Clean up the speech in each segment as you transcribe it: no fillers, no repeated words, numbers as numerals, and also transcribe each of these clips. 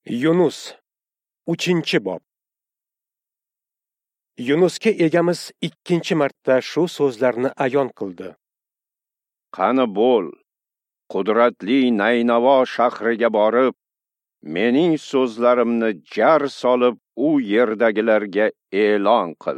Yunus 3-bob. Yunusga egamiz 2-marta shu so'zlarni ayon qildi. Qani bo'l, qudratli Naynavo shahriga borib, mening so'zlarimni jar solib u yerdagilarga e'lon qil.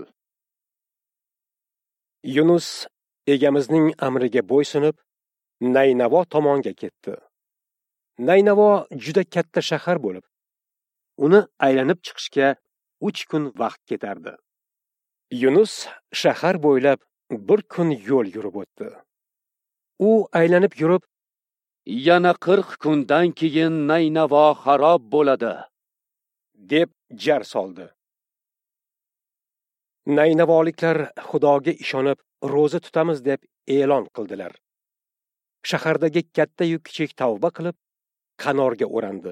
Yunus egamizning amriga bo'ysunib, Naynavo tomonga ketdi. Naynavo juda katta shahar bo'lib, uni aylanib chiqishga 3 kun vaqt ketardi. Yunus shahar bo'ylab 1 kun yo'l yurib o'tdi. U aylanib yurib, yana 40 kundan keyin Naynavo xarob bo'ladi, deb jar soldi. Naynavoliklar Xudoga ishonib, roza tutamiz deb e'lon qildilar. Shahardagi katta-yu kichik tavba qilib, qanorga o'randi.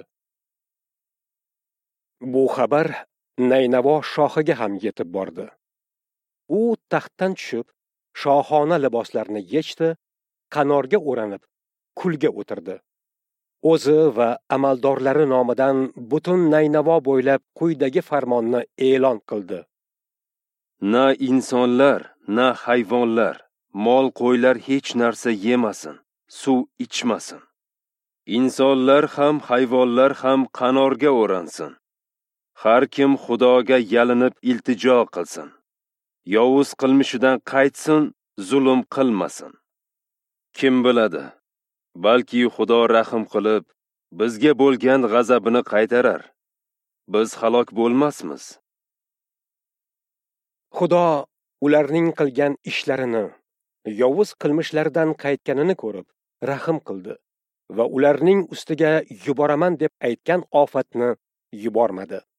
Bu xabar Naynavo shohiga ham yetib bordi. U taxtdan tushib, shohona liboslarni yechdi, qanorga o'ranib, kulga o'tirdi. O'zi va amaldorlari nomidan butun Naynavo bo'ylab quyidagi farmonni e'lon qildi. Na insonlar, na hayvonlar, mol qo'ylar hech narsa yemasin, suv ichmasin. Insonlar ham, hayvonlar ham qanorga o'ransin. Har kim Xudoga yalinib iltijo qilsin. Yovuz qilmishidan qaytsin, zulm qilmasin. Kim biladi, balki Xudo rahim qilib, bizga bo'lgan g'azabini qaytarar. Biz halok bo'lmasmiz. Xudo ularning qilgan ishlarini, yovuz qilmishlaridan qaytganini ko'rib, rahim qildi va ularning ustiga yuboraman deb aytgan ofatni yubormadi.